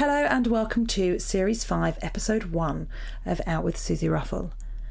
Hello and welcome to Series 5, Episode 1 of Out with Susie Ruffle.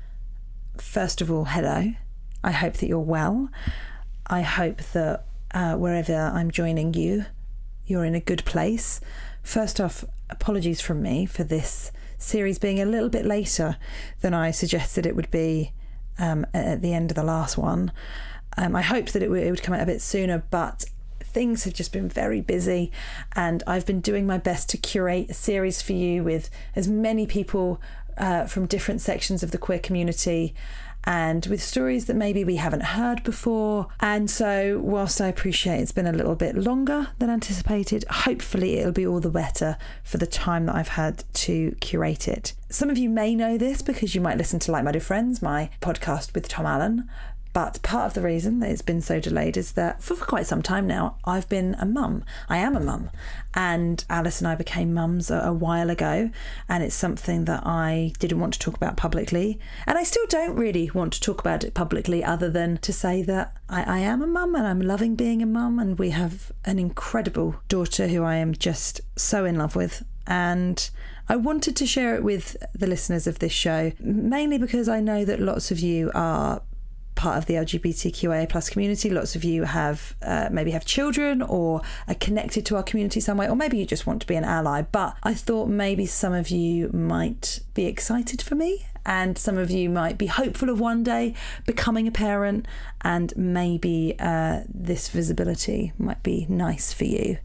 First of all, hello. I hope that you're well. I hope that wherever I'm joining you, you're in a good place. First off, apologies from me for this series being a little bit later than I suggested it would be at the end of the last one. I hoped that it would come out a bit sooner, but things have just been very busy, and I've been doing my best to curate a series for you with as many people from different sections of the queer community and with stories that maybe we haven't heard before. And so whilst I appreciate it's been a little bit longer than anticipated, hopefully it'll be all the better for the time that I've had to curate it. Some of you may know this because you might listen to Like Minded Friends, my podcast with Tom Allen. But part of the reason that it's been so delayed is that for quite some time now, I've been a mum. I am a mum. And Alice and I became mums a while ago. And it's something that I didn't want to talk about publicly. And I still don't really want to talk about it publicly other than to say that I am a mum and I'm loving being a mum. And we have an incredible daughter who I am just so in love with. And I wanted to share it with the listeners of this show, mainly because I know that lots of you are part of the LGBTQIA plus community. Lots of you have maybe have children or are connected to our community some way, or maybe you just want to be an ally. But I thought maybe some of you might be excited for me, and some of you might be hopeful of one day becoming a parent, and maybe this visibility might be nice for you.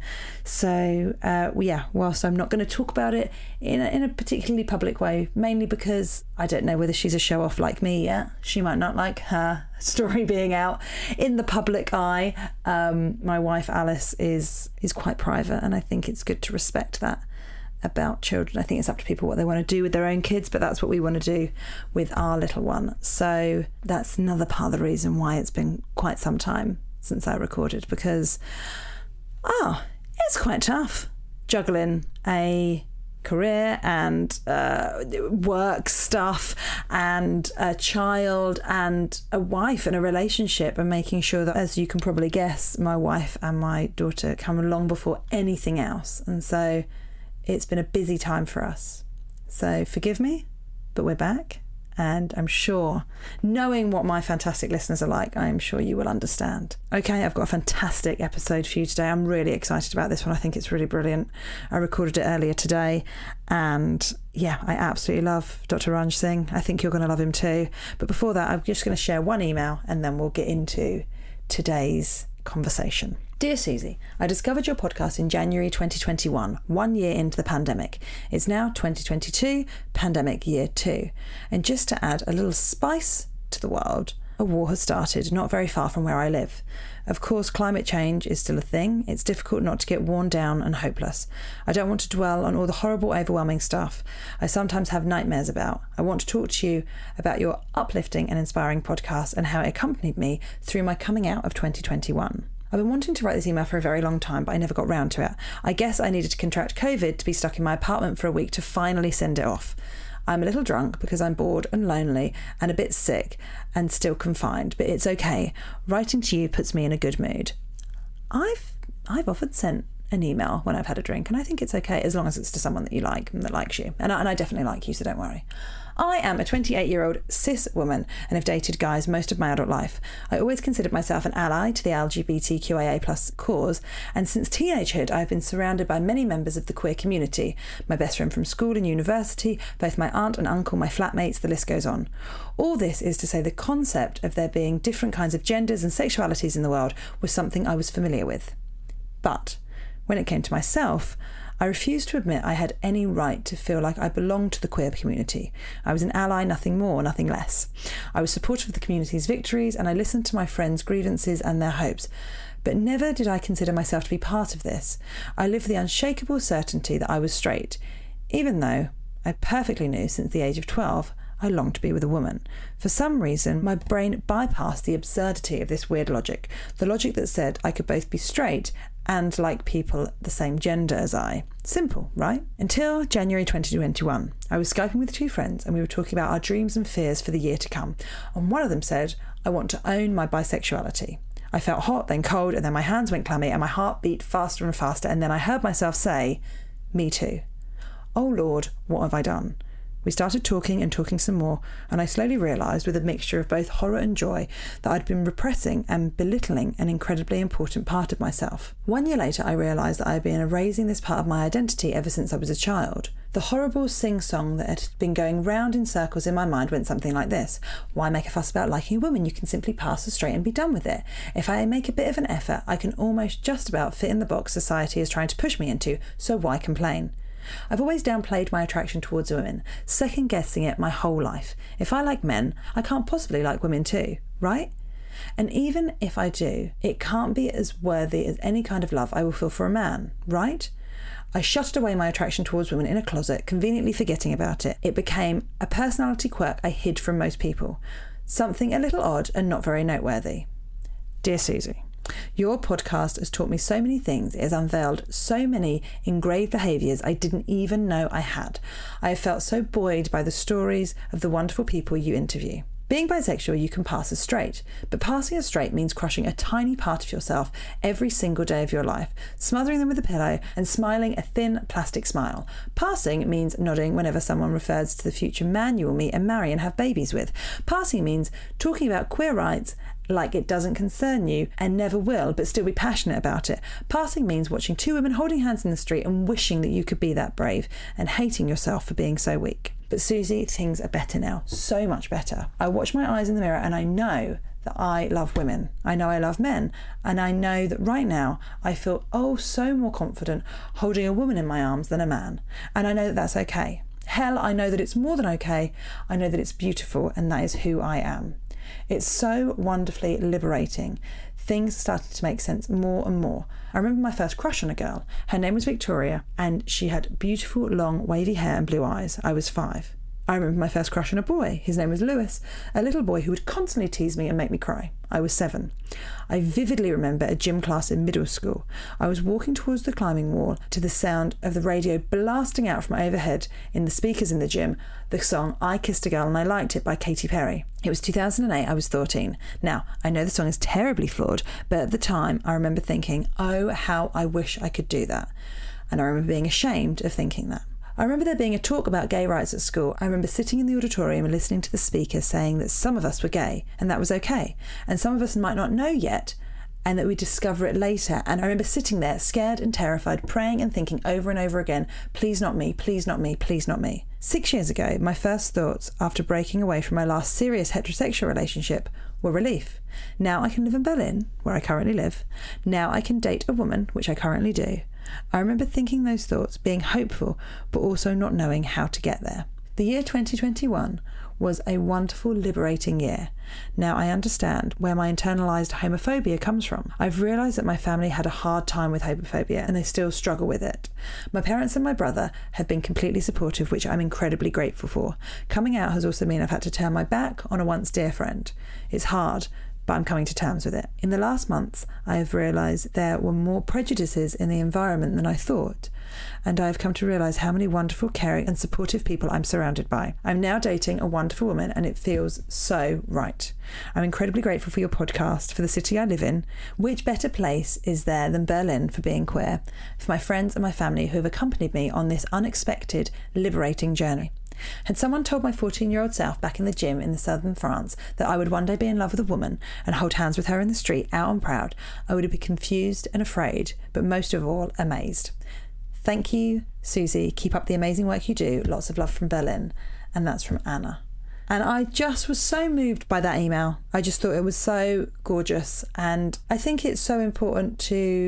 So whilst I'm not going to talk about it in a particularly public way, mainly because I don't know whether she's a show-off like me yet. She might not like her story being out in the public eye. My wife Alice is quite private, and I think it's good to respect that about children. I think it's up to people what they want to do with their own kids, but that's what we want to do with our little one. So that's another part of the reason why it's been quite some time since I recorded, because it's quite tough juggling a career and work stuff and a child and a wife and a relationship, and making sure that, as you can probably guess, my wife and my daughter come along before anything else. And so it's been a busy time for us. So forgive me, but we're back. And I'm sure, knowing what my fantastic listeners are like, I'm sure you will understand. Okay, I've got a fantastic episode for you today. I'm really excited about this one. I think it's really brilliant. I recorded it earlier today. And yeah, I absolutely love Dr. Ranj Singh. I think you're going to love him too. But before that, I'm just going to share one email and then we'll get into today's conversation. Dear Susie, I discovered your podcast in January 2021, 1 year into the pandemic. It's now 2022, pandemic year 2. And just to add a little spice to the world, a war has started not very far from where I live. Of course, climate change is still a thing. It's difficult not to get worn down and hopeless. I don't want to dwell on all the horrible, overwhelming stuff I sometimes have nightmares about. I want to talk to you about your uplifting and inspiring podcast and how it accompanied me through my coming out of 2021. I've been wanting to write this email for a very long time, but I never got round to it. I guess I needed to contract COVID to be stuck in my apartment for a week to finally send it off. I'm a little drunk because I'm bored and lonely and a bit sick and still confined, but it's okay. Writing to you puts me in a good mood. I've often sent an email when I've had a drink, and I think it's okay as long as it's to someone that you like and that likes you. And I definitely like you, so don't worry. I am a 28-year-old cis woman and have dated guys most of my adult life. I always considered myself an ally to the LGBTQIA plus cause, and since teenagehood I've been surrounded by many members of the queer community. My best friend from school and university, both my aunt and uncle, my flatmates, the list goes on. All this is to say the concept of there being different kinds of genders and sexualities in the world was something I was familiar with. But when it came to myself, I refused to admit I had any right to feel like I belonged to the queer community. I was an ally, nothing more, nothing less. I was supportive of the community's victories, and I listened to my friends' grievances and their hopes. But never did I consider myself to be part of this. I lived the unshakable certainty that I was straight, even though I perfectly knew since the age of 12 I longed to be with a woman. For some reason, my brain bypassed the absurdity of this weird logic, the logic that said I could both be straight and like people the same gender as I. Simple, right? Until January 2021. I was Skyping with two friends and we were talking about our dreams and fears for the year to come. And one of them said, I want to own my bisexuality. I felt hot, then cold, and then my hands went clammy and my heart beat faster and faster, and then I heard myself say, me too. Oh Lord, what have I done? We started talking and talking some more, and I slowly realised, with a mixture of both horror and joy, that I'd been repressing and belittling an incredibly important part of myself. 1 year later, I realised that I had been erasing this part of my identity ever since I was a child. The horrible sing-song that had been going round in circles in my mind went something like this. Why make a fuss about liking a woman? You can simply pass her straight and be done with it. If I make a bit of an effort, I can almost just about fit in the box society is trying to push me into, so why complain? I've always downplayed my attraction towards women, second-guessing it my whole life. If I like men, I can't possibly like women too, right? And even if I do, it can't be as worthy as any kind of love I will feel for a man, right? I shuttered away my attraction towards women in a closet, conveniently forgetting about it. It became a personality quirk I hid from most people, something a little odd and not very noteworthy. Dear Susie, your podcast has taught me so many things. It has unveiled so many engraved behaviours I didn't even know I had. I have felt so buoyed by the stories of the wonderful people you interview. Being bisexual, you can pass as straight, but passing as straight means crushing a tiny part of yourself every single day of your life, smothering them with a pillow and smiling a thin plastic smile. Passing means nodding whenever someone refers to the future man you will meet and marry and have babies with. Passing means talking about queer rights like it doesn't concern you and never will, but still be passionate about it. Passing means watching two women holding hands in the street and wishing that you could be that brave and hating yourself for being so weak. But Susie, things are better now, so much better. I watch my eyes in the mirror and I know that I love women. I know I love men. And I know that right now I feel so more confident holding a woman in my arms than a man. And I know that that's okay. Hell, I know that it's more than okay. I know that it's beautiful, and that is who I am. It's so wonderfully liberating. Things started to make sense more and more. I remember my first crush on a girl. Her name was Victoria, and she had beautiful, long, wavy hair and blue eyes. I was 5. I remember my first crush on a boy. His name was Lewis, a little boy who would constantly tease me and make me cry. I was 7. I vividly remember a gym class in middle school. I was walking towards the climbing wall to the sound of the radio blasting out from overhead in the speakers in the gym, the song I Kissed a Girl and I Liked It by Katy Perry. It was 2008, I was 14. Now, I know the song is terribly flawed, but at the time I remember thinking, oh, how I wish I could do that. And I remember being ashamed of thinking that. I remember there being a talk about gay rights at school. I remember sitting in the auditorium and listening to the speaker saying that some of us were gay and that was okay, and some of us might not know yet and that we'd discover it later. And I remember sitting there scared and terrified, praying and thinking over and over again, please not me, please not me, please not me. 6 years ago, my first thoughts after breaking away from my last serious heterosexual relationship were relief. Now I can live in Berlin, where I currently live. Now I can date a woman, which I currently do. I remember thinking those thoughts, being hopeful, but also not knowing how to get there. The year 2021 was a wonderful, liberating year. Now I understand where my internalised homophobia comes from. I've realised that my family had a hard time with homophobia and they still struggle with it. My parents and my brother have been completely supportive, which I'm incredibly grateful for. Coming out has also meant I've had to turn my back on a once dear friend. It's hard, but I'm coming to terms with it. In the last months, I have realised there were more prejudices in the environment than I thought, and I have come to realise how many wonderful, caring and supportive people I'm surrounded by. I'm now dating a wonderful woman and it feels so right. I'm incredibly grateful for your podcast, for the city I live in. Which better place is there than Berlin for being queer? For my friends and my family who have accompanied me on this unexpected, liberating journey. Had someone told my 14-year-old self back in the gym in the southern France that I would one day be in love with a woman and hold hands with her in the street, out and proud, I would have been confused and afraid, but most of all, amazed. Thank you, Susie. Keep up the amazing work you do. Lots of love from Berlin. And that's from Anna. And I just was so moved by that email. I just thought it was so gorgeous. And I think it's so important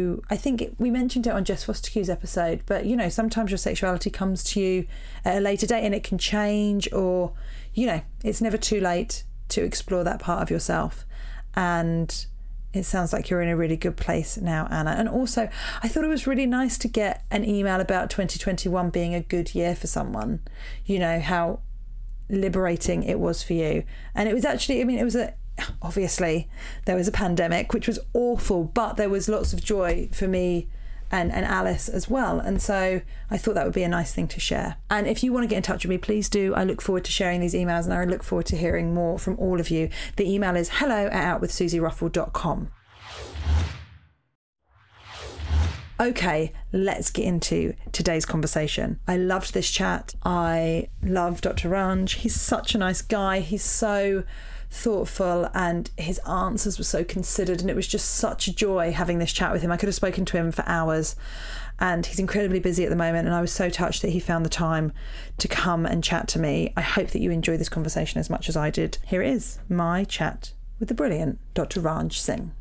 we mentioned it on Jess Foster Q's episode, but you know, sometimes your sexuality comes to you at a later date and it can change, or, you know, it's never too late to explore that part of yourself. And it sounds like you're in a really good place now, Anna. And also, I thought it was really nice to get an email about 2021 being a good year for someone. You know, how liberating it was for you. And it was actually, obviously there was a pandemic, which was awful, but there was lots of joy for me and Alice as well. And so I thought that would be a nice thing to share. And if you want to get in touch with me, please do. I look forward to sharing these emails and I look forward to hearing more from all of you. The email is hello@outwithsusieruffle.com. Okay, let's get into today's conversation. I loved this chat. I love Dr. Ranj. He's such a nice guy. He's so thoughtful and his answers were so considered, and it was just such a joy having this chat with him. I could have spoken to him for hours, and he's incredibly busy at the moment, and I was so touched that he found the time to come and chat to me. I hope that you enjoy this conversation as much as I did. Here it is, my chat with the brilliant Dr. Ranj Singh.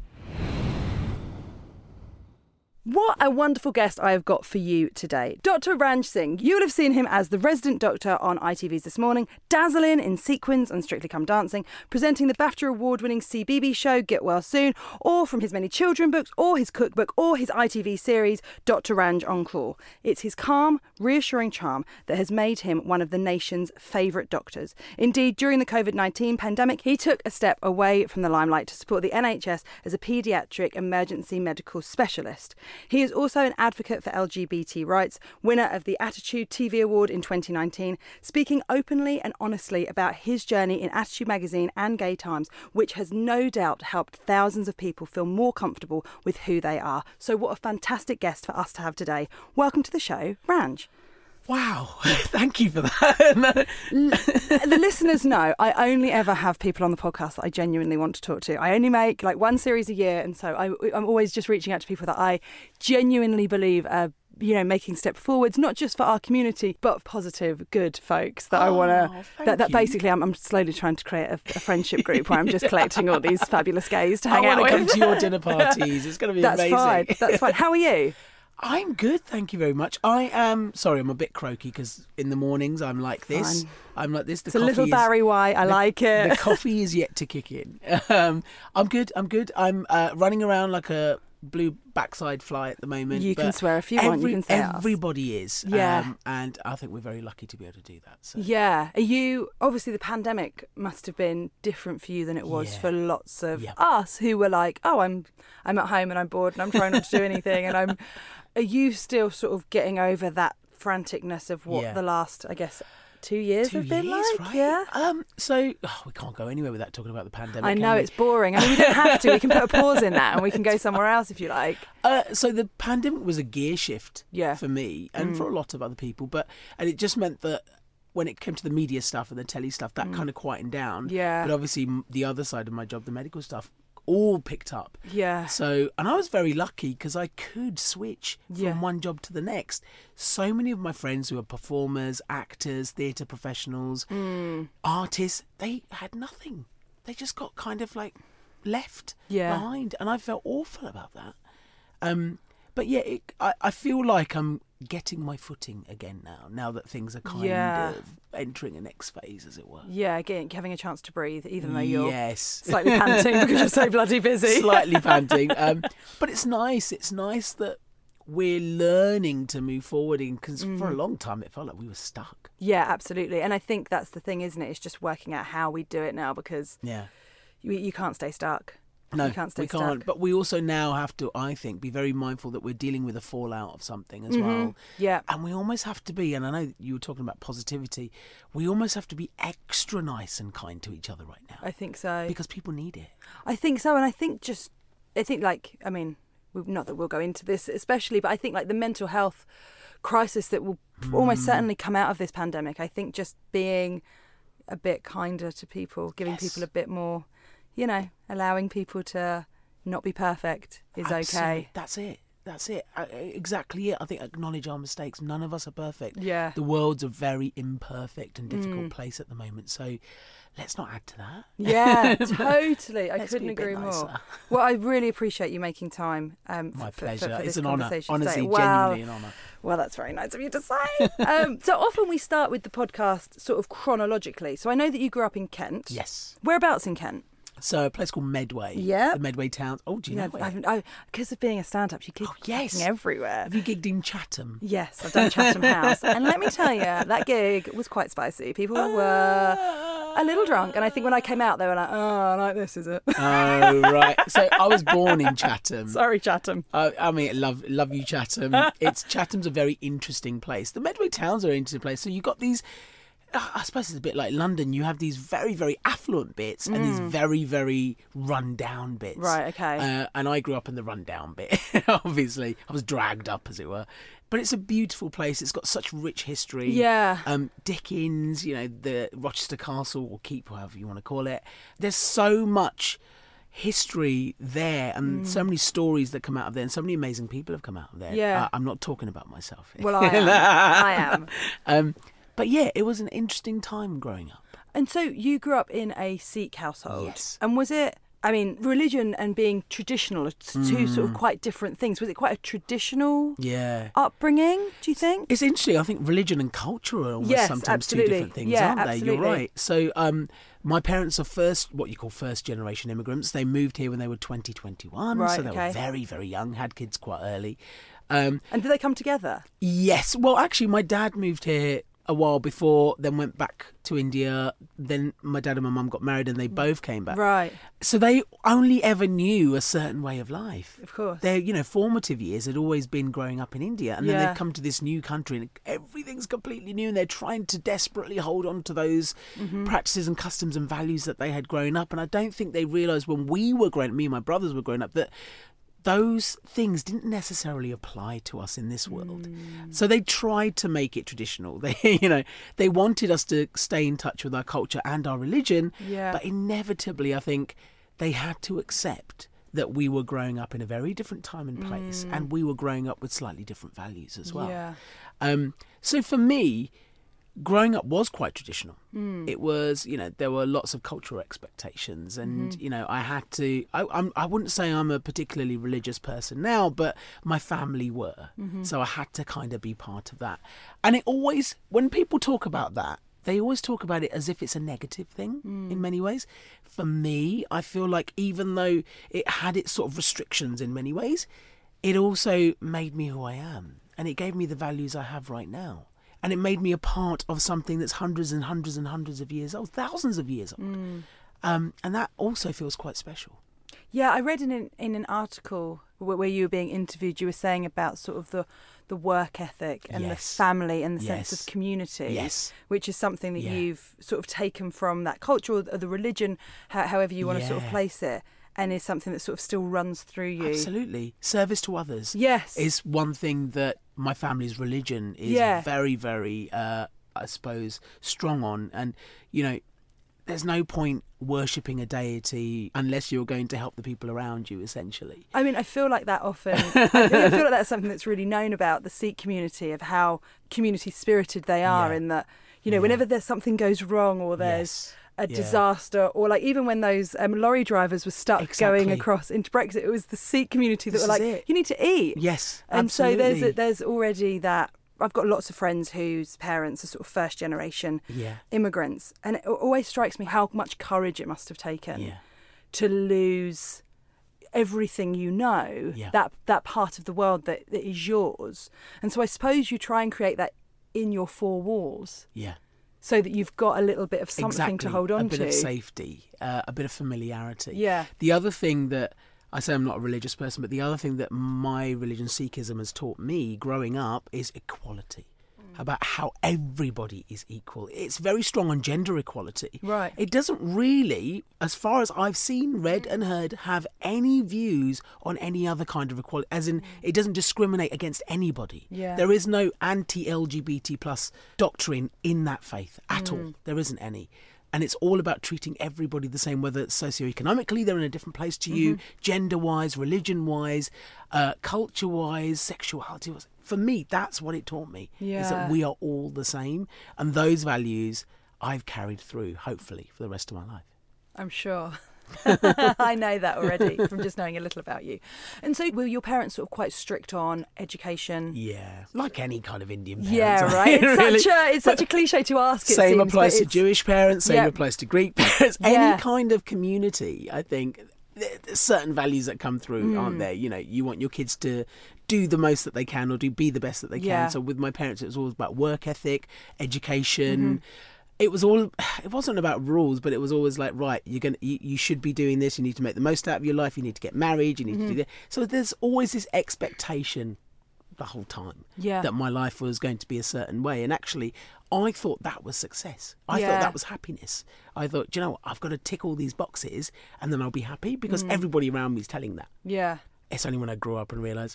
What a wonderful guest I have got for you today. Dr. Ranj Singh. You will have seen him as the resident doctor on ITV's This Morning, dazzling in sequins on Strictly Come Dancing, presenting the BAFTA award-winning CBeebies show Get Well Soon, or from his many children books, or his cookbook, or his ITV series, Dr. Ranj Encore. It's his calm, reassuring charm that has made him one of the nation's favourite doctors. Indeed, during the COVID-19 pandemic, he took a step away from the limelight to support the NHS as a paediatric emergency medical specialist. He is also an advocate for LGBT rights, winner of the Attitude TV Award in 2019, speaking openly and honestly about his journey in Attitude magazine and Gay Times, which has no doubt helped thousands of people feel more comfortable with who they are. So what a fantastic guest for us to have today. Welcome to the show, Ranj. Wow, thank you for that. The listeners know I only ever have people on the podcast that I genuinely want to talk to. I only make like one series a year, and so I'm always just reaching out to people that I genuinely believe are, making step forwards, not just for our community, but positive, good folks that I want to. That basically, I'm slowly trying to create a friendship group where I'm just collecting all these fabulous gays to hang out with. I want to come to your dinner parties. It's going to be amazing. That's fine. How are you? I'm good, thank you very much. I'm a bit croaky because in the mornings I'm like this. Fine. I'm like this. It's a little Barry White. I like it. The coffee is yet to kick in. I'm good. I'm running around like a blue backside fly at the moment. You can swear if you want. You can say everybody is. Yeah. And I think we're very lucky to be able to do that. So. Yeah. Obviously the pandemic must have been different for you than it was for lots of us who were like, oh, I'm at home and I'm bored and I'm trying not to do anything. And are you still sort of getting over that franticness of what the last, I guess, 2 years have been like? Right? Yeah. So we can't go anywhere without talking about the pandemic. I know, it's boring. I mean, we don't have to. We can put a pause in that and we can go somewhere else if you like. So the pandemic was a gear shift for me and for a lot of other people. And it just meant that when it came to the media stuff and the telly stuff, that kind of quietened down. Yeah. But obviously the other side of my job, the medical stuff, all picked up. Yeah. So, and I was very lucky because I could switch from one job to the next. So many of my friends who are performers, actors, theatre professionals, artists, they had nothing. They just got kind of like left behind. And I felt awful about that. But yeah, I feel like I'm getting my footing again now that things are kind of entering a next phase, as it were. Yeah, having a chance to breathe, even though you're slightly slightly panting because you're so bloody busy. Slightly panting. But it's nice. It's nice that we're learning to move forward because for a long time it felt like we were stuck. Yeah, absolutely. And I think that's the thing, isn't it? It's just working out how we do it now because you can't stay stuck. No, we can't. But we also now have to, I think, be very mindful that we're dealing with a fallout of something as well. Yeah. And we almost have to be, and I know you were talking about positivity, we almost have to be extra nice and kind to each other right now. I think so. Because people need it. I think so. And I think not that we'll go into this especially, but I think like the mental health crisis that will almost certainly come out of this pandemic. I think just being a bit kinder to people, giving people a bit more, allowing people to not be perfect is okay. That's it. Exactly it. I think acknowledge our mistakes. None of us are perfect. Yeah. The world's a very imperfect and difficult place at the moment. So let's not add to that. Yeah, totally. I couldn't agree more. more. Well, I really appreciate you making time. My pleasure. For it's this an honour. conversation Honestly, today. genuinely an honour. Well, that's very nice of you to say. So often we start with the podcast sort of chronologically. So I know that you grew up in Kent. Yes. Whereabouts in Kent? So a place called Medway. Yeah. The Medway Towns. Oh, do you know it? Because of being a stand-up, you keep gigging everywhere. Have you gigged in Chatham? Yes, I've done Chatham House. And let me tell you, that gig was quite spicy. People were a little drunk. And I think when I came out, they were like, oh, like this, is it? Oh, right. So I was born in Chatham. Sorry, Chatham. I mean, love you, Chatham. Chatham's a very interesting place. The Medway Towns are an interesting place. So you've got these I suppose it's a bit like London. You have these very, very affluent bits and these very, very run-down bits. Right, okay. And I grew up in the run-down bit, obviously. I was dragged up, as it were. But it's a beautiful place. It's got such rich history. Yeah. Dickens, the Rochester Castle or Keep, however you want to call it. There's so much history there and so many stories that come out of there and so many amazing people have come out of there. Yeah. I'm not talking about myself here. Well, I am. But yeah, it was an interesting time growing up. And so you grew up in a Sikh household. Yes. And was it, religion and being traditional are two sort of quite different things. Was it quite a traditional upbringing, do you think? It's interesting. I think religion and culture are almost sometimes absolutely. two different things, Yeah, aren't they? absolutely. You're right. So my parents are what you call first generation immigrants. They moved here when they were 21. Right, so they okay. were very, very young, had kids quite early. And did they come together? Yes. Well, actually, my dad moved here a while before, then went back to India. Then my dad and my mum got married and they both came back. Right. So they only ever knew a certain way of life. Of course. Their formative years had always been growing up in India. And then Yeah. they've come to this new country and everything's completely new and they're trying to desperately hold on to those practices and customs and values that they had grown up. And I don't think they realised when we were growing up, me and my brothers were growing up, that those things didn't necessarily apply to us in this world. So they tried to make it traditional. They wanted us to stay in touch with our culture and our religion, Yeah. but inevitably I think they had to accept that we were growing up in a very different time and place and we were growing up with slightly different values as well. Yeah. So for me, growing up was quite traditional. It was, there were lots of cultural expectations and, I had to, I wouldn't say I'm a particularly religious person now, but my family were. So I had to kind of be part of that. And it always, when people talk about that, they always talk about it as if it's a negative thing in many ways. For me, I feel like even though it had its sort of restrictions in many ways, it also made me who I am. And it gave me the values I have right now. And it made me a part of something that's hundreds and hundreds and hundreds of years old, thousands of years old. And that also feels quite special. Yeah, I read in an article where you were being interviewed, you were saying about sort of the work ethic and the family and the sense of community, which is something that you've sort of taken from that culture or the religion, however you want to sort of place it. And is something that sort of still runs through you. Absolutely. Service to others is one thing that my family's religion is very, very, I suppose, strong on. And, there's no point worshipping a deity unless you're going to help the people around you, essentially. I feel like that often. I feel like that's something that's really known about the Sikh community, of how community spirited they are in that, whenever there's something goes wrong or there's a disaster, or like even when those lorry drivers were stuck going across into Brexit, it was the Sikh community that were like, you need to eat. Yes, and absolutely. so there's already that. I've got lots of friends whose parents are sort of first generation immigrants, and it always strikes me how much courage it must have taken to lose everything that part of the world that is yours. And so I suppose you try and create that in your four walls. Yeah. So that you've got a little bit of something to hold on to. A bit of safety, a bit of familiarity. Yeah. The other thing that, I say I'm not a religious person, but the other thing that my religion, Sikhism, has taught me growing up is equality. About how everybody is equal. It's very strong on gender equality. Right. It doesn't really, as far as I've seen, read and heard, have any views on any other kind of equality. As in, it doesn't discriminate against anybody. Yeah. There is no anti-LGBT plus doctrine in that faith at all. There isn't any. And it's all about treating everybody the same, whether it's socioeconomically, they're in a different place to you, gender-wise, religion-wise, culture-wise, sexuality-wise. For me, that's what it taught me, is that we are all the same. And those values I've carried through, hopefully, for the rest of my life. I'm sure. I know that already from just knowing a little about you. And so were your parents sort of quite strict on education? Yeah, like any kind of Indian parents. Yeah, right. It's such a cliche to ask. Same applies to Jewish parents, same applies to Greek parents. Any kind of community, I think, there's certain values that come through, aren't there? You want your kids to do the most that they can or be the best that they can. So with my parents, it was always about work ethic, education. It wasn't about rules, but it was always like, right, you should be doing this. You need to make the most out of your life. You need to get married. You need to do that. So there's always this expectation the whole time. Yeah. That my life was going to be a certain way. And actually, I thought that was success. I thought that was happiness. I thought, do you know what? I've got to tick all these boxes and then I'll be happy, because everybody around me is telling that. Yeah. It's only when I grew up and realised,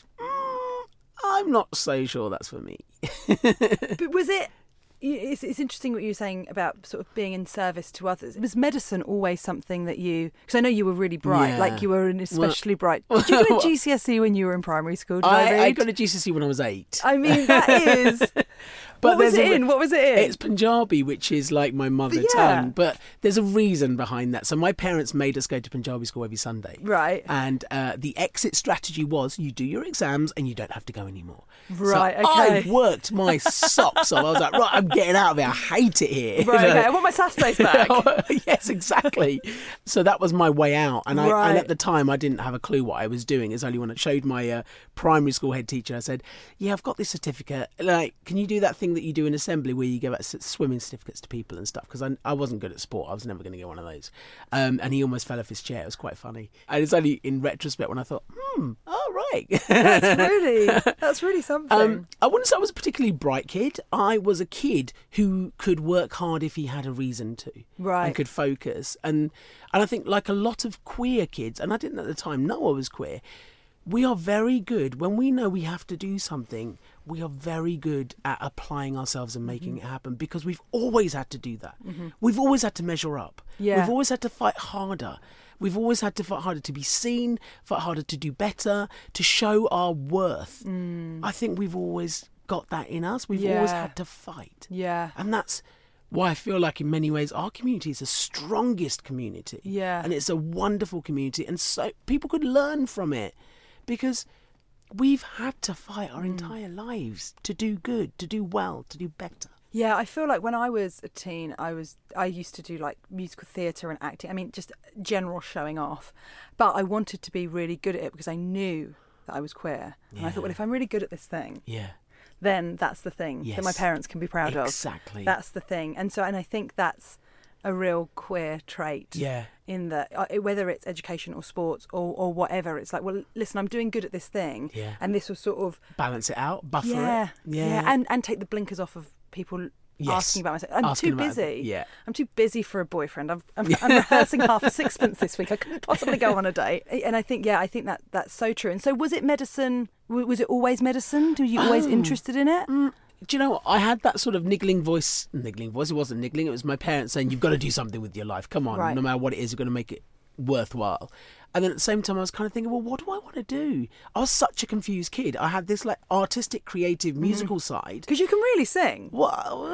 I'm not so sure that's for me. But was it... It's interesting what you were saying about sort of being in service to others. Was medicine always something that you... Because I know you were really bright, Yeah. like you were an especially bright... Did you do a GCSE when you were in primary school? Did I read? I got a GCSE when I was 8. I mean, that is... But what was it in? What was it in? It's Punjabi, which is like my mother tongue. But there's a reason behind that. So my parents made us go to Punjabi school every Sunday. Right. And the exit strategy was you do your exams and you don't have to go anymore. Right, so okay. I worked my socks off. I was like, right, I'm getting out of here. I hate it here. Right, okay. I want my Saturdays back. Yes, exactly. So that was my way out. And, Right. and at the time, I didn't have a clue what I was doing. It's only when I showed my primary school head teacher, I said, yeah, I've got this certificate. Like, can you do that thing that you do in assembly where you give out swimming certificates to people and stuff? Because I wasn't good at sport. I was never going to get one of those. And he almost fell off his chair. It was quite funny. And it's only in retrospect when I thought, all right. That's really something. I wouldn't say I was a particularly bright kid. I was a kid who could work hard if he had a reason to. Right. And could focus. And I think like a lot of queer kids, and I didn't at the time know I was queer, we are very good, when we know we have to do something, we are very good at applying ourselves and making it happen, because we've always had to do that. We've always had to measure up. Yeah. We've always had to fight harder. We've always had to fight harder to be seen, fight harder to do better, to show our worth. I think we've always got that in us. We've always had to fight. Yeah. And that's why I feel like in many ways our community is the strongest community. Yeah. And it's a wonderful community. And so people could learn from it, because we've had to fight our entire lives to do good, to do well, to do better. Yeah, I feel like when I was a teen, I used to do like musical theatre and acting. I mean, just general showing off. But I wanted to be really good at it because I knew that I was queer. And I thought, well, if I'm really good at this thing, then that's the thing that my parents can be proud of. Exactly. That's the thing. And I think that's a real queer trait. Yeah. In that, whether it's education or sports or whatever, it's like, well, listen, I'm doing good at this thing, and this will sort of balance it out, buffer it, yeah, and take the blinkers off of people asking about myself. I'm too busy. I'm too busy for a boyfriend. I'm rehearsing half a sixpence this week. I couldn't possibly go on a date. And I think that's so true. And so, was it medicine? Was it always medicine? Were you always interested in it? Do you know what? I had that sort of niggling voice. It wasn't niggling. It was my parents saying, you've got to do something with your life. Come on, no matter what it is, you've got to make it worthwhile. And then at the same time, I was kind of thinking, well, what do I want to do? I was such a confused kid. I had this like artistic, creative, musical side. Because you can really sing. Well,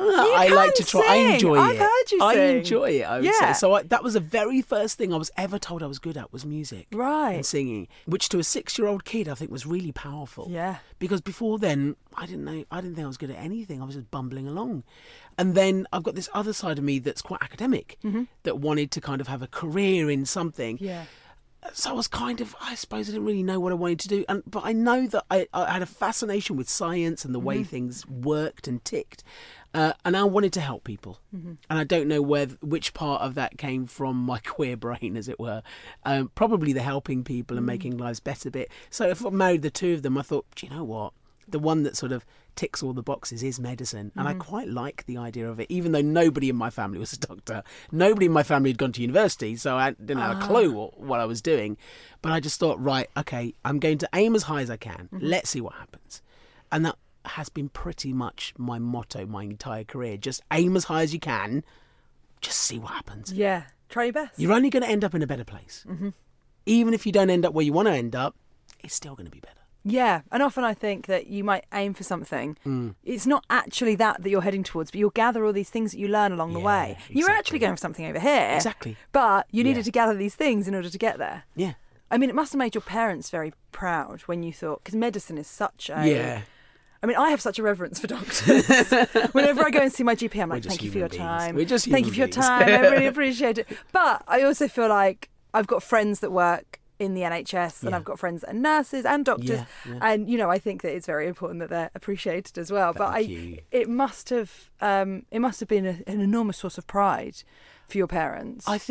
I like to try. Sing. I enjoy it. I've heard you sing. I enjoy it, I would say. So that was the very first thing I was ever told I was good at, was music. Right. And singing, which to a 6-year-old kid, I think was really powerful. Yeah. Because before then, I didn't think I was good at anything. I was just bumbling along. And then I've got this other side of me that's quite academic, that wanted to kind of have a career in something. Yeah. So I was kind of, I suppose I didn't really know what I wanted to do. But I know that I had a fascination with science and the way things worked and ticked. And I wanted to help people. And I don't know which part of that came from my queer brain, as it were. Probably the helping people and making lives better bit. So if I married the two of them, I thought, do you know what? The one that sort of ticks all the boxes is medicine. And I quite like the idea of it, even though nobody in my family was a doctor. Nobody in my family had gone to university, so I didn't have a clue what I was doing. But I just thought, right, okay, I'm going to aim as high as I can. Let's see what happens. And that has been pretty much my motto my entire career. Just aim as high as you can. Just see what happens. Yeah, try your best. You're only going to end up in a better place. Even if you don't end up where you want to end up, it's still going to be better. Yeah, and often I think that you might aim for something. It's not actually that you're heading towards, but you'll gather all these things that you learn along the way. Exactly. You're actually going for something over here. Exactly. But you needed to gather these things in order to get there. Yeah. I mean, it must have made your parents very proud when you thought, because medicine is such a... Yeah. I mean, I have such a reverence for doctors. Whenever I go and see my GP, I'm like, thank you for your time. We're just Thank you for your time. I really appreciate it. But I also feel like I've got friends that work in the NHS and I've got friends that are nurses and doctors. And, you know, I think that it's very important that they're appreciated as well. It must have been an enormous source of pride for your parents. I think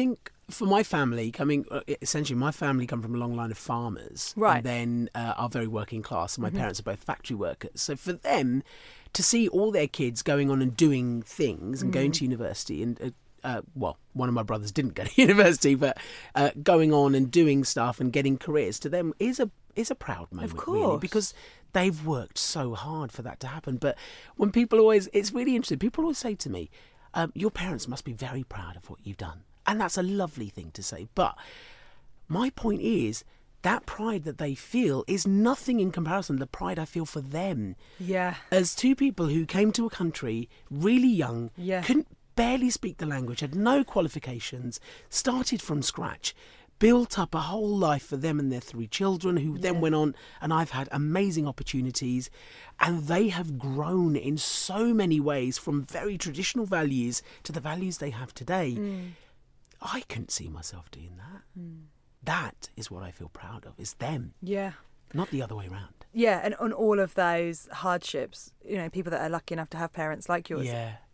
for my family, essentially my family come from a long line of farmers. Right. And then are very working class. And my parents are both factory workers. So for them to see all their kids going on and doing things and going to university and one of my brothers didn't go to university, but going on and doing stuff and getting careers to them is a proud moment, Of course. really, because they've worked so hard for that to happen. But when it's really interesting, people always say to me, your parents must be very proud of what you've done. And that's a lovely thing to say. But my point is, that pride that they feel is nothing in comparison to the pride I feel for them. Yeah. As two people who came to a country really young, couldn't barely speak the language, had no qualifications, started from scratch, built up a whole life for them and their 3 children, who then went on, and I've had amazing opportunities, and they have grown in so many ways from very traditional values to the values they have today. I couldn't see myself doing that. That is what I feel proud of, is them. Yeah. Not the other way around. Yeah, and on all of those hardships, people that are lucky enough to have parents like yours,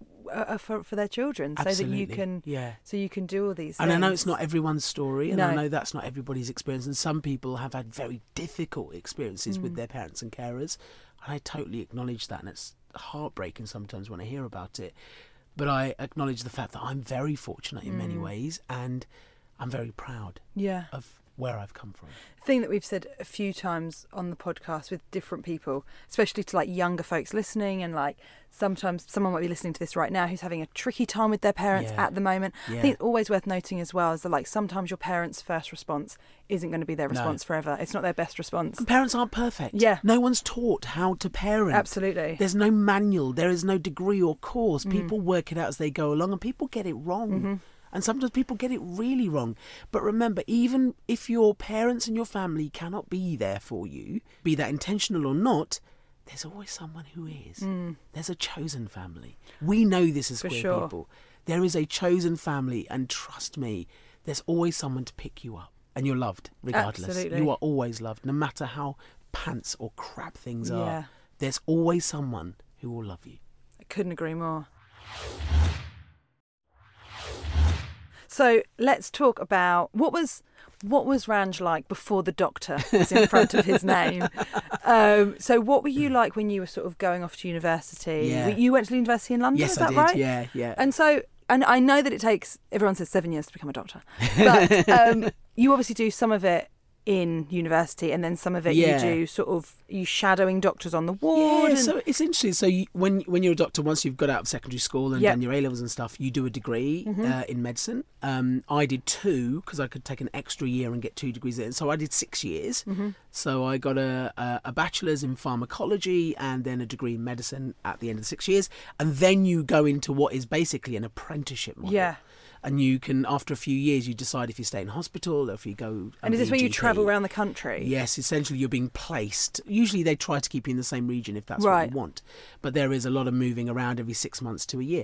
for their children, Absolutely. so you can do all these things. And I know it's not everyone's story, and No. I know that's not everybody's experience, and some people have had very difficult experiences with their parents and carers, and I totally acknowledge that, and it's heartbreaking sometimes when I hear about it. But I acknowledge the fact that I'm very fortunate in many ways, and I'm very proud of where I've come from. Thing that we've said a few times on the podcast with different people, especially to like younger folks listening, and like sometimes someone might be listening to this right now who's having a tricky time with their parents at the moment. I think it's always worth noting as well is that like sometimes your parents' first response isn't going to be their response forever. It's not their best response. And parents aren't perfect. Yeah. No one's taught how to parent. Absolutely. There's no manual. There is no degree or course. People work it out as they go along, and people get it wrong. And sometimes people get it really wrong. But remember, even if your parents and your family cannot be there for you, be that intentional or not, there's always someone who is. There's a chosen family. We know this as queer people. There is a chosen family, and trust me, there's always someone to pick you up. And you're loved, regardless. Absolutely. You are always loved, no matter how pants or crap things Yeah. are. There's always someone who will love you. I couldn't agree more. So let's talk about what was Ranj like before the doctor was in front of his name. So what were you like when you were sort of going off to university? Yeah. You went to the university in London, Yes, is I that did. right? Yeah. And I know that it takes, everyone says 7 years to become a doctor, but you obviously do some of it in university, and then some of it you do sort of you shadowing doctors on the ward. Yeah, so it's interesting. So when you're a doctor, once you've got out of secondary school and done your A-levels and stuff, you do a degree in medicine. I did 2 because I could take an extra year and get 2 degrees in. So I did 6 years. So I got a bachelor's in pharmacology and then a degree in medicine at the end of the 6 years. And then you go into what is basically an apprenticeship model. Yeah. And you can, after a few years, you decide if you stay in hospital or if you go. And is this where you GP. travel around the country? Yes, essentially you're being placed. Usually they try to keep you in the same region if that's what Right. you want. But there is a lot of moving around every 6 months to a year.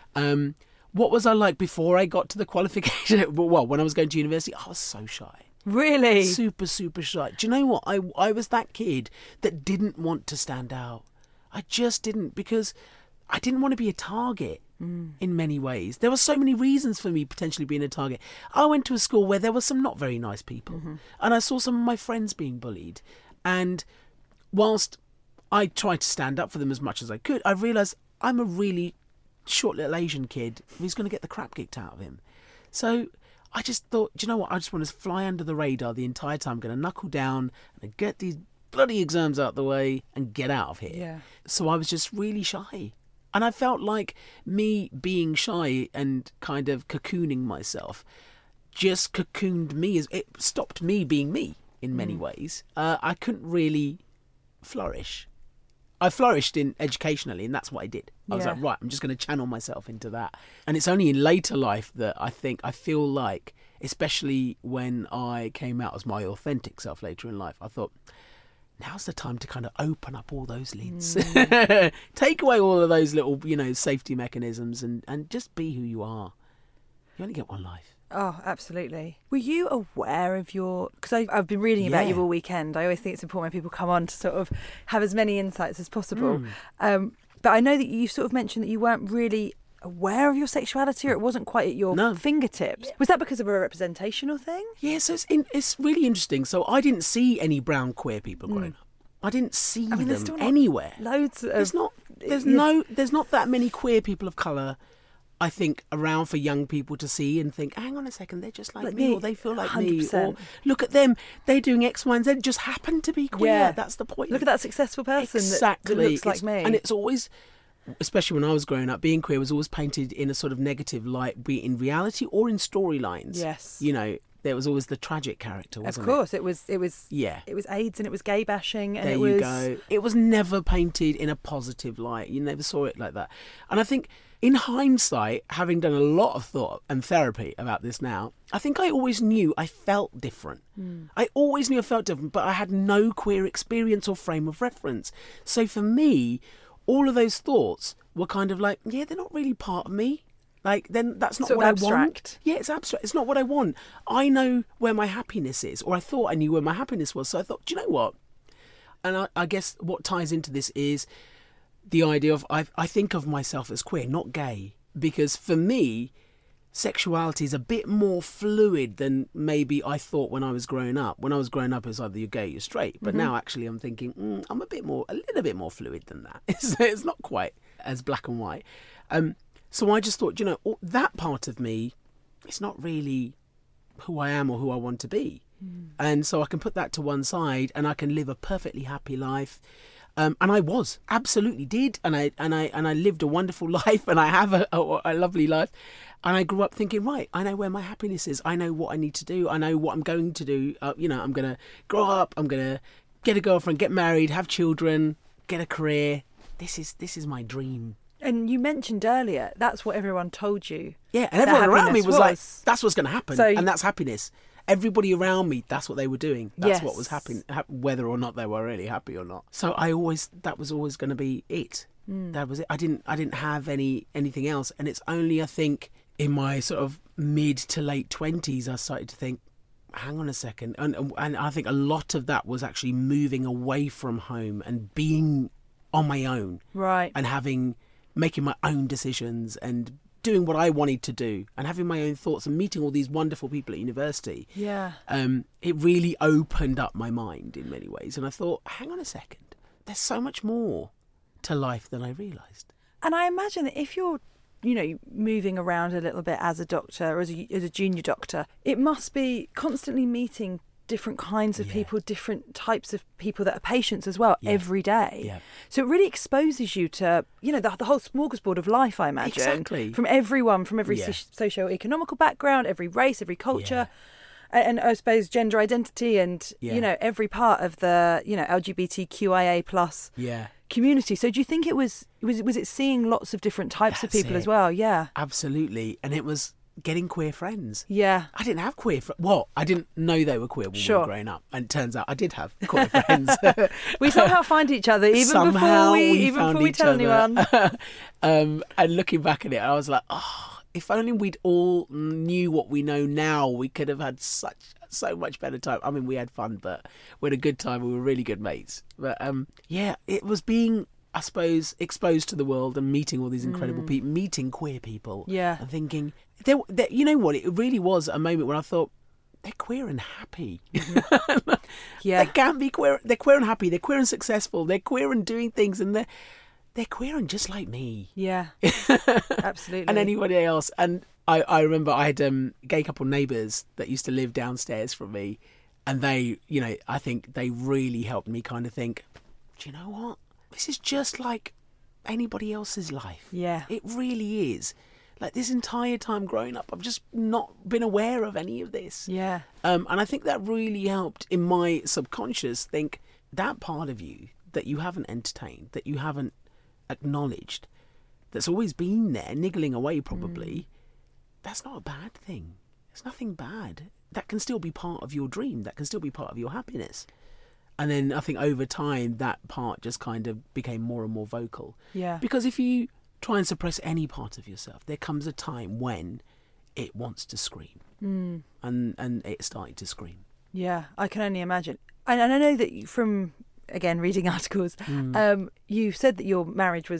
What was I like before I got to the qualification? Well, when I was going to university, I was so shy. Really? Super, super shy. Do you know what? I was that kid that didn't want to stand out. I just didn't, because I didn't want to be a target. In many ways, there were so many reasons for me potentially being a target. I went to a school where there were some not very nice people, and I saw some of my friends being bullied. And whilst I tried to stand up for them as much as I could, I realised I'm a really short little Asian kid who's going to get the crap kicked out of him. So I just thought, do you know what? I just want to fly under the radar the entire time. I'm going to knuckle down and get these bloody exams out the way and get out of here. Yeah. So I was just really shy. And I felt like me being shy and kind of cocooning myself just cocooned me. It stopped me being me in many ways. I couldn't really flourish. I flourished in educationally, and that's what I did. I was like, right, I'm just going to channel myself into that. And it's only in later life that I feel like, especially when I came out as my authentic self later in life, I thought, now's the time to kind of open up all those lids. Take away all of those little, safety mechanisms and just be who you are. You only get one life. Oh, absolutely. Were you aware of your... Because I've been reading about you all weekend. I always think it's important when people come on to sort of have as many insights as possible. But I know that you sort of mentioned that you weren't really aware of your sexuality, or it wasn't quite at your fingertips. Was that because of a representational thing? Yeah, so it's really interesting. So I didn't see any brown queer people growing up. I didn't see them anywhere. Loads of... There's not that many queer people of colour, I think, around for young people to see and think, hang on a second, they're just like me, or they feel like 100%. me, or look at them, they're doing X, Y, and Z, just happen to be queer. Yeah. That's the point. Look at that successful person that looks like me. And it's always, especially when I was growing up, being queer was always painted in a sort of negative light, be it in reality or in storylines. Yes. You know, there was always the tragic character, wasn't it? Of course, it was AIDS and it was gay bashing, and there you go. It was never painted in a positive light. You never saw it like that. And I think in hindsight, having done a lot of thought and therapy about this now, I think I always knew I felt different. I always knew I felt different, but I had no queer experience or frame of reference. So for me, all of those thoughts were kind of like, yeah, they're not really part of me. Like, then that's not sort what of abstract. I want. Yeah, it's abstract. It's not what I want. I know where my happiness is, or I thought I knew where my happiness was. So I thought, do you know what? And I guess what ties into this is the idea of I think of myself as queer, not gay. Because for me, sexuality is a bit more fluid than maybe I thought when I was growing up. When I was growing up, it was either you're gay or you're straight. But now actually I'm thinking, I'm a little bit more fluid than that. It's not quite as black and white. So I just thought, that part of me is not really who I am or who I want to be. And so I can put that to one side and I can live a perfectly happy life. And I absolutely did. And I lived a wonderful life, and I have a lovely life. And I grew up thinking, right, I know where my happiness is. I know what I need to do. I know what I'm going to do. I'm going to grow up. I'm going to get a girlfriend, get married, have children, get a career. This is my dream. And you mentioned earlier, that's what everyone told you. Yeah, and everyone around me was like, that's what's going to happen. And that's happiness. Everybody around me, that's what they were doing. That's what was happening, whether or not they were really happy or not. So that was always going to be it. That was it. I didn't have anything else. And it's only, I think, in my sort of mid to late 20s, I started to think, hang on a second. And I think a lot of that was actually moving away from home and being on my own. Right. And making my own decisions and doing what I wanted to do and having my own thoughts and meeting all these wonderful people at university. Yeah. It really opened up my mind in many ways. And I thought, hang on a second, there's so much more to life than I realised. And I imagine that if you're, moving around a little bit as a doctor or as a junior doctor, it must be constantly meeting different kinds of people, different types of people that are patients as well every day. Yeah. So it really exposes you to, the whole smorgasbord of life, I imagine. Exactly. From everyone, from every socio-economical background, every race, every culture. And I suppose gender identity and, every part of the, LGBTQIA plus community. So do you think it was it seeing lots of different types of people as well? Yeah. Absolutely. And it was getting queer friends. Yeah. I didn't have queer friends. Well, I didn't know they were queer when we were growing up. And it turns out I did have queer friends. We somehow find each other even before we tell anyone. And looking back at it, I was like, if only we'd all knew what we know now, we could have had so much better time. I mean, we had fun, but we had a good time. We were really good mates. But it was being, I suppose, exposed to the world and meeting all these incredible people, meeting queer people. Yeah. And thinking, you know what? It really was a moment where I thought, they're queer and happy. Yeah. They can be queer. They're queer and happy. They're queer and successful. They're queer and doing things, and they're queer and just like me. Yeah. Absolutely. And anybody else. And I remember I had gay couple neighbours that used to live downstairs from me, and they, I think they really helped me kind of think, do you know what? This is just like anybody else's life. Yeah. It really is. Like this entire time growing up, I've just not been aware of any of this. Yeah. And I think that really helped in my subconscious think that part of you that you haven't entertained, that you haven't acknowledged, that's always been there, niggling away probably, that's not a bad thing. It's nothing bad. That can still be part of your dream. That can still be part of your happiness. And then I think over time, that part just kind of became more and more vocal. Yeah. Because if you try and suppress any part of yourself, there comes a time when it wants to scream. And it started to scream. Yeah, I can only imagine. And I know that from, again, reading articles, you said that your marriage was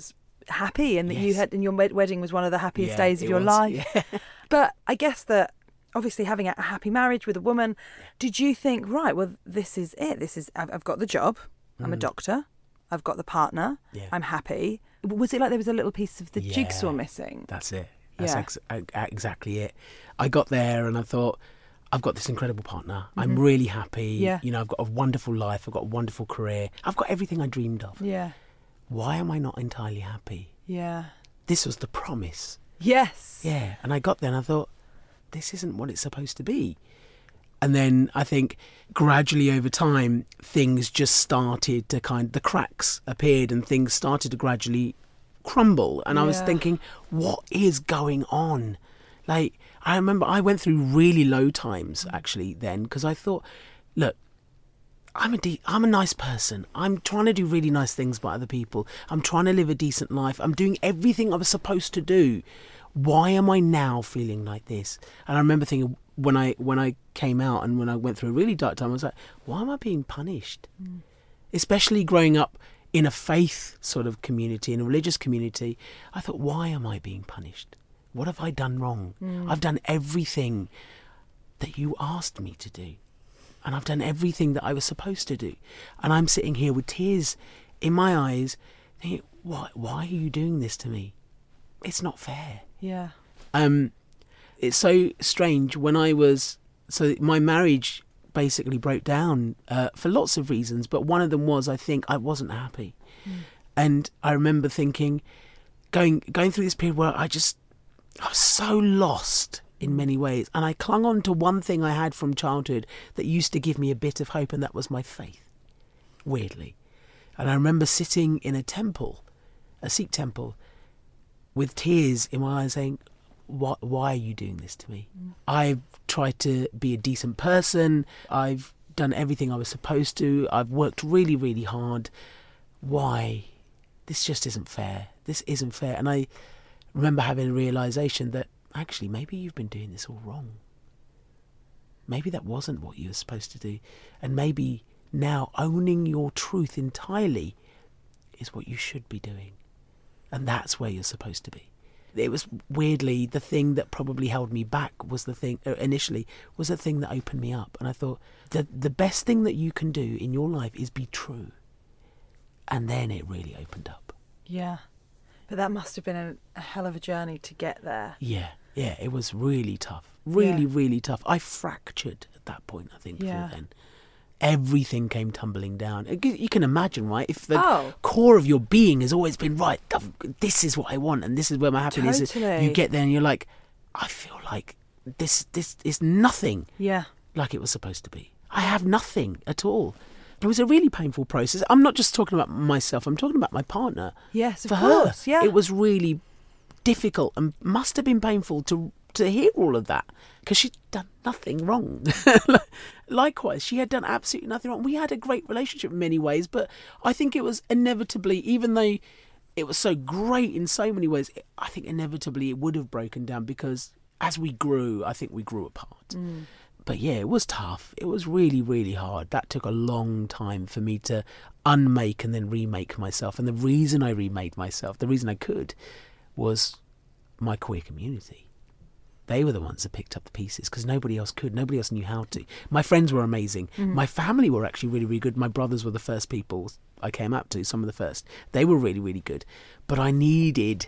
happy and that you Yes. had, and your wedding was one of the happiest Yeah, days of it your was, life. yeah. But I guess that obviously having a happy marriage with a woman, did you think, right, well, this is it. I've got the job. I'm a doctor. I've got the partner. Yeah. I'm happy. Was it like there was a little piece of the Yeah. jigsaw missing? That's it. That's Yeah. exactly it. I got there and I thought, I've got this incredible partner. I'm really happy. Yeah. You know, I've got a wonderful life. I've got a wonderful career. I've got everything I dreamed of. Yeah. Why am I not entirely happy? Yeah. This was the promise. Yes. Yeah. And I got there and I thought, this isn't what it's supposed to be. And then I think gradually over time, things just started to the cracks appeared and things started to gradually crumble. And I was Yeah. thinking, what is going on? Like, I remember I went through really low times actually then, because I thought, look, I'm a nice person. I'm trying to do really nice things by other people. I'm trying to live a decent life. I'm doing everything I was supposed to do. Why am I now feeling like this? And I remember thinking, when I came out and when I went through a really dark time, I was like, why am I being punished? Especially growing up in a faith sort of community, in a religious community, I thought, why am I being punished? What have I done wrong? I've done everything that you asked me to do. And I've done everything that I was supposed to do. And I'm sitting here with tears in my eyes thinking, why are you doing this to me? It's not fair. Yeah. It's so strange so my marriage basically broke down for lots of reasons, but one of them was, I think, I wasn't happy. And I remember thinking, going through this period where I was so lost in many ways, and I clung on to one thing I had from childhood that used to give me a bit of hope, and that was my faith, weirdly. And I remember sitting in a temple, a Sikh temple, with tears in my eyes saying, why are you doing this to me? I've tried to be a decent person. I've done everything I was supposed to. I've worked really, really hard. Why? This just isn't fair. This isn't fair. And I remember having a realisation that actually maybe you've been doing this all wrong. Maybe that wasn't what you were supposed to do. And maybe now owning your truth entirely is what you should be doing. And that's where you're supposed to be. It was weirdly the thing that probably held me back was the thing initially was the thing that opened me up. And I thought the best thing that you can do in your life is be true. And then it really opened up. Yeah. But that must have been a hell of a journey to get there. Yeah, it was really tough. Really tough. I fractured at that point, I think, before then. Everything came tumbling down. You can imagine, right? If the core of your being has always been, right, this is what I want and this is where my happiness is. You get there and you're like, I feel like this is nothing like it was supposed to be. I have nothing at all. It was a really painful process. I'm not just talking about myself. I'm talking about my partner. Yes, of For course. her, Yeah. it was really difficult and must have been painful to hear all of that because she'd done nothing wrong. Likewise, she had done absolutely nothing wrong. We had a great relationship in many ways, but I think it was inevitably, even though it was so great in so many ways, I think inevitably it would have broken down because as we grew, I think we grew apart. But yeah, it was tough. It was really, really hard. That took a long time for me to unmake and then remake myself. And the reason I remade myself, the reason I could, was my queer community. They were the ones that picked up the pieces because nobody else could. Nobody else knew how to. My friends were amazing. My family were actually really, really good. My brothers were the first people I came up to, some of the first. They were really, really good. But I needed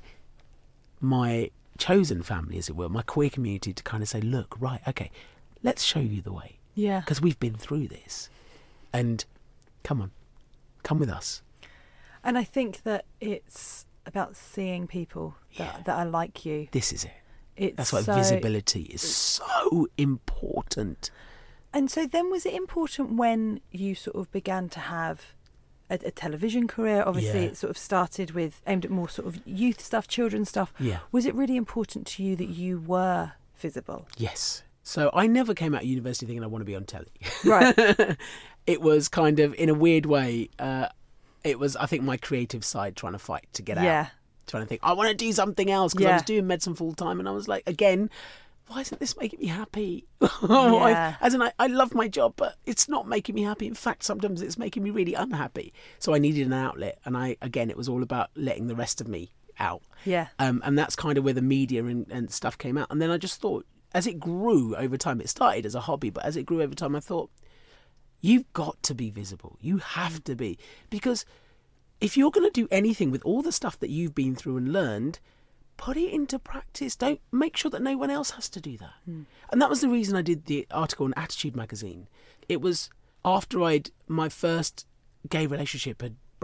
my chosen family, as it were, my queer community to kind of say, look, right, okay, let's show you the way. Yeah. Because we've been through this. And come on, come with us. And I think that it's about seeing people that are like you. This is it. It's That's why visibility is so important. And so then was it important when you sort of began to have a television career? Obviously, it sort of started with aimed at more sort of youth stuff, children's stuff. Yeah. Was it really important to you that you were visible? Yes. So I never came out of university thinking I want to be on telly. Right. It was kind of, in a weird way, it was, I think, my creative side trying to fight to get out. Trying to think, I want to do something else because I was doing medicine full time and I was like, again, why isn't this making me happy? I love my job, but it's not making me happy. In fact, sometimes it's making me really unhappy. So I needed an outlet. And it was all about letting the rest of me out. Yeah. And that's kind of where the media and stuff came out. And then I just thought, as it grew over time, it started as a hobby, but as it grew over time, I thought, you've got to be visible. You have to be. Because if you're going to do anything with all the stuff that you've been through and learned, put it into practice. Don't make sure that no one else has to do that. And that was the reason I did the article in Attitude magazine. It was after my first gay relationship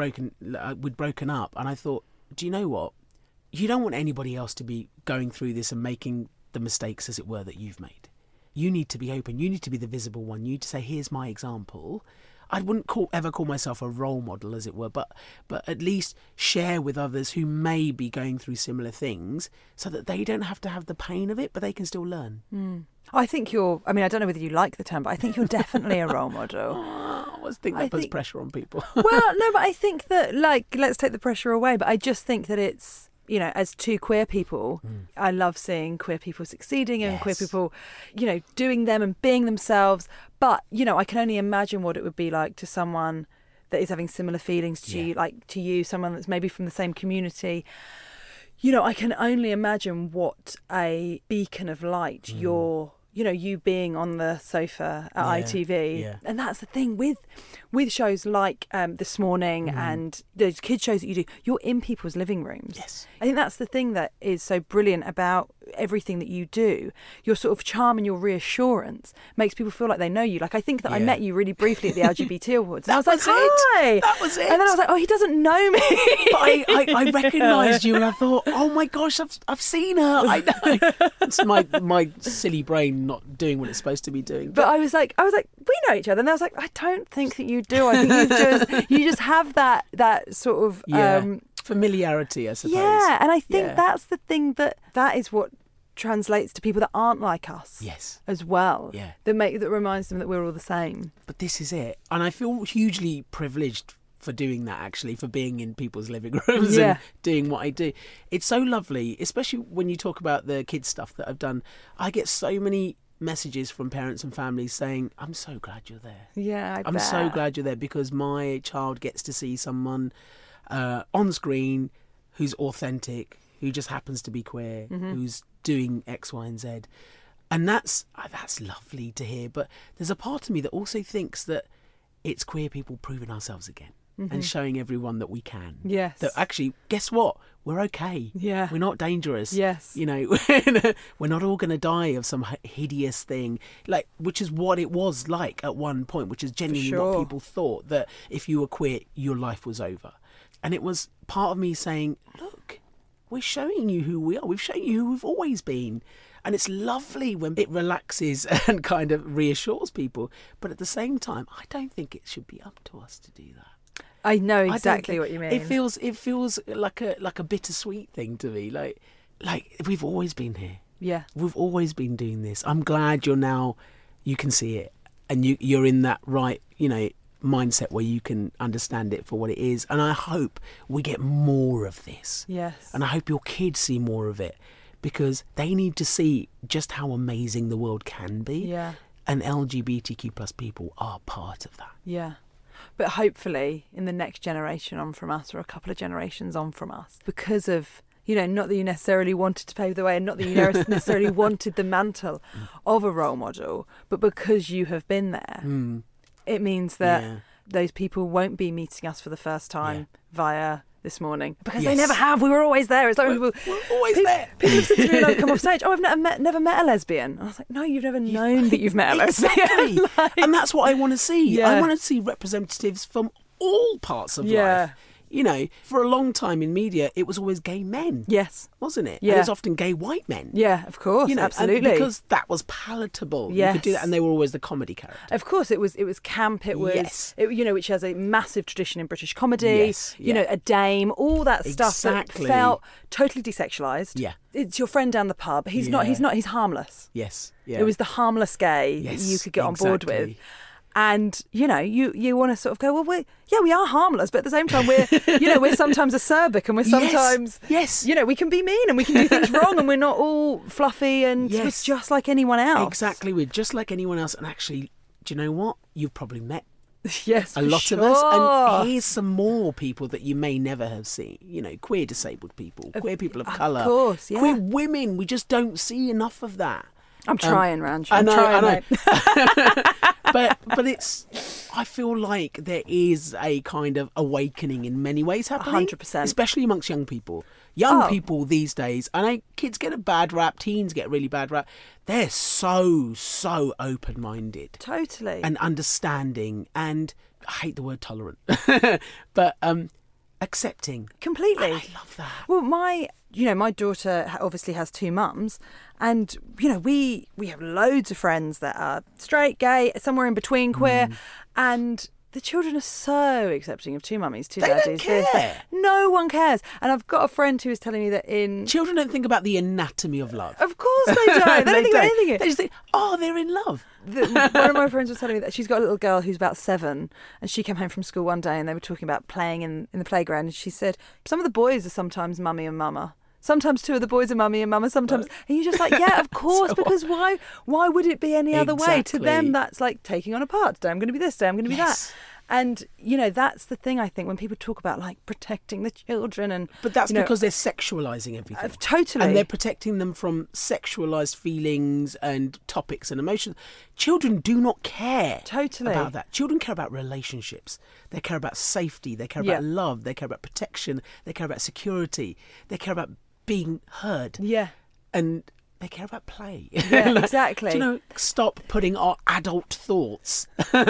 we'd broken up, and I thought, do you know what? You don't want anybody else to be going through this and making the mistakes, as it were, that you've made. You need to be open. You need to be the visible one. You need to say, here's my example. I wouldn't ever call myself a role model, as it were, but at least share with others who may be going through similar things so that they don't have to have the pain of it, but they can still learn. I think I don't know whether you like the term, but I think you're definitely a role model. I always think that puts pressure on people. Well, no, but I think that, let's take the pressure away, but I just think that it's, as two queer people, I love seeing queer people succeeding and queer people, doing them and being themselves. But, I can only imagine what it would be like to someone that is having similar feelings to you, like to you, someone that's maybe from the same community. I can only imagine what a beacon of light you being on the sofa at ITV. Yeah. And that's the thing with shows like This Morning and those kids shows that you do, you're in people's living rooms. Yes. I think that's the thing that is so brilliant about everything that you do. Your sort of charm and your reassurance makes people feel like they know you. Like, I think that I met you really briefly at the LGBT Awards. And I was like, hi! That was it. And then I was like, oh, he doesn't know me. But I recognised you and I thought, oh my gosh, I've seen her. I know. It's my silly brain not doing what it's supposed to be doing. But I was like, we know each other. And I was like, I don't think that you do. I think you just have that sort of familiarity, I suppose. Yeah, and I think that's the thing that is what translates to people that aren't like us. Yes. As well. Yeah. That reminds them that we're all the same. But this is it. And I feel hugely privileged for doing that, actually, for being in people's living rooms and doing what I do. It's so lovely, especially when you talk about the kids stuff that I've done. I get so many messages from parents and families saying, I'm so glad you're there. Yeah, I'm so glad you're there because my child gets to see someone on screen who's authentic, who just happens to be queer, who's doing X, Y, and Z. And that's lovely to hear. But there's a part of me that also thinks that it's queer people proving ourselves again and showing everyone that we can. Yes. That actually, guess what? We're okay. Yeah. We're not dangerous. Yes. We're not all going to die of some hideous thing, which is what it was like at one point, which is genuinely what people thought, that if you were queer, your life was over. And it was part of me saying, look, we're showing you who we are. We've shown you who we've always been. And it's lovely when it relaxes and kind of reassures people. But at the same time, I don't think it should be up to us to do that. I know exactly what you mean. It feels like a bittersweet thing to me. Like we've always been here. Yeah. We've always been doing this. I'm glad you can see it. And you're in that right, mindset where you can understand it for what it is. And I hope we get more of this. Yes. And I hope your kids see more of it, because they need to see just how amazing the world can be. Yeah. And LGBTQ plus people are part of that. Yeah. But hopefully in the next generation on from us, or a couple of generations on from us, because of, not that you necessarily wanted to pave the way and not that you necessarily wanted the mantle of a role model, but because you have been there, it means that those people won't be meeting us for the first time via This Morning, because they never have. We were always there. It's like we're always there. People have said to me when I come off stage, "Oh, I've never met a lesbian." And I was like, "No, you've never known that you've met a lesbian." Exactly. And that's what I want to see. Yeah. I want to see representatives from all parts of life. For a long time in media, it was always gay men. Yes. Wasn't it? Yeah. And it was often gay white men. Yeah, of course. Absolutely. And because that was palatable. Yes. You could do that, and they were always the comedy character. Of course, it was camp. It was, which has a massive tradition in British comedy. Yes. A dame, all that stuff that felt totally desexualised. Yeah. It's your friend down the pub. He's not. He's harmless. Yes. Yeah. It was the harmless gay that you could get on board with. And, you want to sort of go, well, we are harmless, but at the same time, we're sometimes acerbic, and we're sometimes, we can be mean and we can do things wrong, and we're not all fluffy, and we're just like anyone else. Exactly. We're just like anyone else. And actually, do you know what? You've probably met Yes, a lot of us. And here's some more people that you may never have seen. You know, queer disabled people, queer people of colour. Of course, yeah. Queer women. We just don't see enough of that. I'm trying, Ranj. I know. Mate. But it's, I feel like there is a kind of awakening in many ways happening. 100%. Especially amongst young people. Young people these days, I know kids get a bad rap, teens get a really bad rap. They're so open-minded. Totally. And understanding, and I hate the word tolerant, but accepting. Completely. I love that. Well, my daughter obviously has two mums, and we have loads of friends that are straight, gay, somewhere in between, queer, and the children are so accepting of two mummies, two daddies. They don't care. No one cares. And I've got a friend who was telling me that children don't think about the anatomy of love. Of course they don't. They don't think about anything. They just think, oh, they're in love. One of my friends was telling me that she's got a little girl who's about 7, and she came home from school one day and they were talking about playing in the playground, and she said some of the boys are sometimes mummy and mama. Sometimes two of the boys are mummy and mama, sometimes. And you're just like, yeah, of course, so because why would it be any other way? To them, that's like taking on a part. Today I'm going to be this, today I'm going to be that. And, that's the thing, I think, when people talk about, like, protecting the children. But that's because they're sexualising everything. Totally. And they're protecting them from sexualised feelings and topics and emotions. Children do not care about that. Children care about relationships. They care about safety. They care about love. They care about protection. They care about security. They care about being heard. Yeah. And they care about play. Yeah, exactly. Stop putting our adult thoughts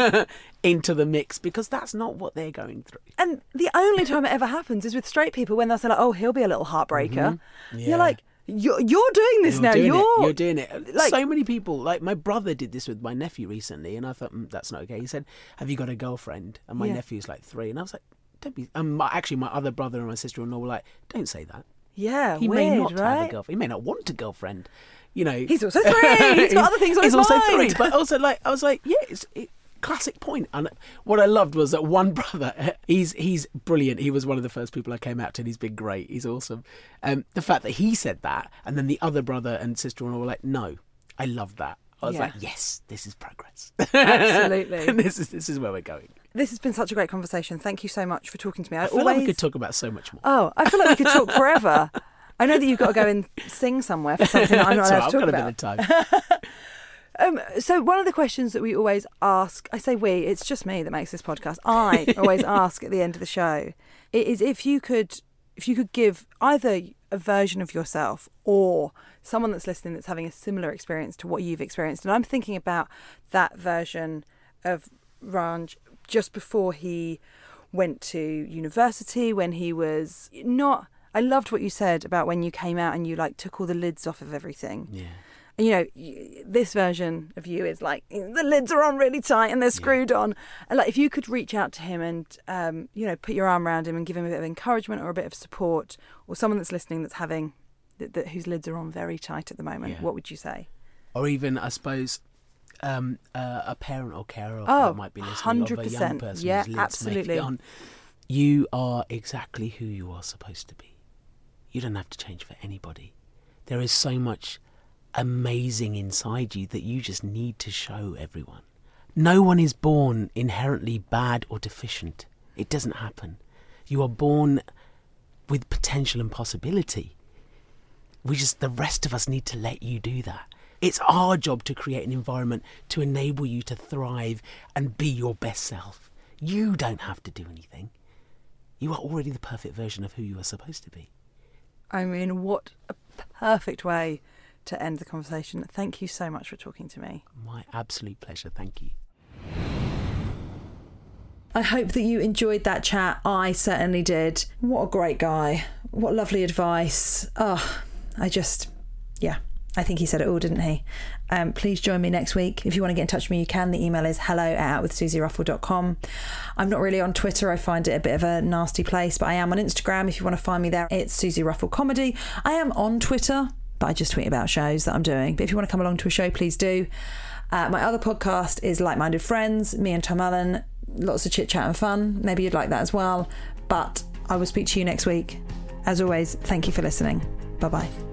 into the mix, because that's not what they're going through. And the only time it ever happens is with straight people, when they'll say, like, oh, he'll be a little heartbreaker. Mm-hmm. Yeah. You're like, you're doing this now. You're doing it. Like, so many people, like my brother did this with my nephew recently, and I thought, that's not okay. He said, have you got a girlfriend? And my nephew's like 3, and I was like, don't be. Actually, my other brother and my sister-in-law were like, don't say that. Yeah, he weird, may not right? have a girlfriend. He may not want a girlfriend. He's also 3. He's got other things on his mind. He's also 3. But also, I was like, yeah, classic point. And what I loved was that one brother, he's brilliant. He was one of the first people I came out to, and he's been great. He's awesome. The fact that he said that, and then the other brother and sister-in-law were like, no, I love that. I was like, yes, this is progress. Absolutely. And this is where we're going. This has been such a great conversation. Thank you so much for talking to me. I feel like we could talk about so much more. Oh, I feel like we could talk forever. I know that you've got to go and sing somewhere for something that I'm not allowed to talk about. I've got a bit of time. So one of the questions that we always ask, I say we, it's just me that makes this podcast. I always ask at the end of the show, is if you could give either a version of yourself or someone that's listening that's having a similar experience to what you've experienced. And I'm thinking about that version of Ranj just before he went to university, when he was not... I loved what you said about when you came out and you took all the lids off of everything. Yeah. And, this version of you is like, the lids are on really tight and they're screwed on. And if you could reach out to him and, put your arm around him and give him a bit of encouragement or a bit of support, or someone that's listening that's having, whose lids are on very tight at the moment, what would you say? Or even, I suppose, a parent or carer that might be listening 100%. Of a young person whose lids absolutely. May be on. You are exactly who you are supposed to be. You don't have to change for anybody. There is so much amazing inside you that you just need to show everyone. No one is born inherently bad or deficient. It doesn't happen. You are born with potential and possibility. The rest of us need to let you do that. It's our job to create an environment to enable you to thrive and be your best self. You don't have to do anything. You are already the perfect version of who you are supposed to be. I mean, what a perfect way to end the conversation. Thank you so much for talking to me. My absolute pleasure. Thank you. I hope that you enjoyed that chat. I certainly did. What a great guy. What lovely advice. I think he said it all, didn't he? Please join me next week. If you want to get in touch with me, you can. The email is hello@outwithsusieruffell.com. I'm not really on Twitter. I find it a bit of a nasty place, but I am on Instagram. If you want to find me there, it's Susie Ruffell Comedy. I am on Twitter, but I just tweet about shows that I'm doing. But if you want to come along to a show, please do. My other podcast is Like Minded Friends, me and Tom Allen. Lots of chit chat and fun. Maybe you'd like that as well. But I will speak to you next week. As always, thank you for listening. Bye-bye.